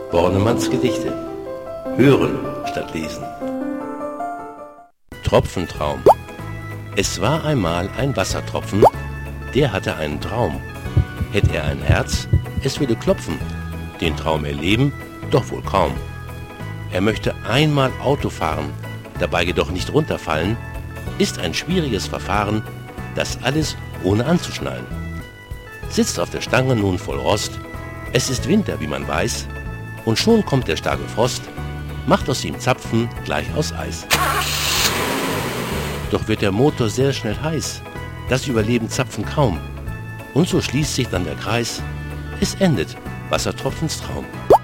Bornemanns Gedichte. Hören statt lesen. Tropfentraum. Es war einmal ein Wassertropfen, der hatte einen Traum. Hätt er ein Herz, es würde klopfen, den Traum erleben, doch wohl kaum. Er möchte einmal Auto fahren, dabei jedoch nicht runterfallen, ist ein schwieriges Verfahren, das alles ohne anzuschnallen. Sitzt auf der Stange nun voll Rost, es ist Winter, wie man weiß, und schon kommt der starke Frost, macht aus ihm Zapfen gleich aus Eis. Doch wird der Motor sehr schnell heiß, das überleben Zapfen kaum, und so schließt sich dann der Kreis, es endet Wassertropfens Traum.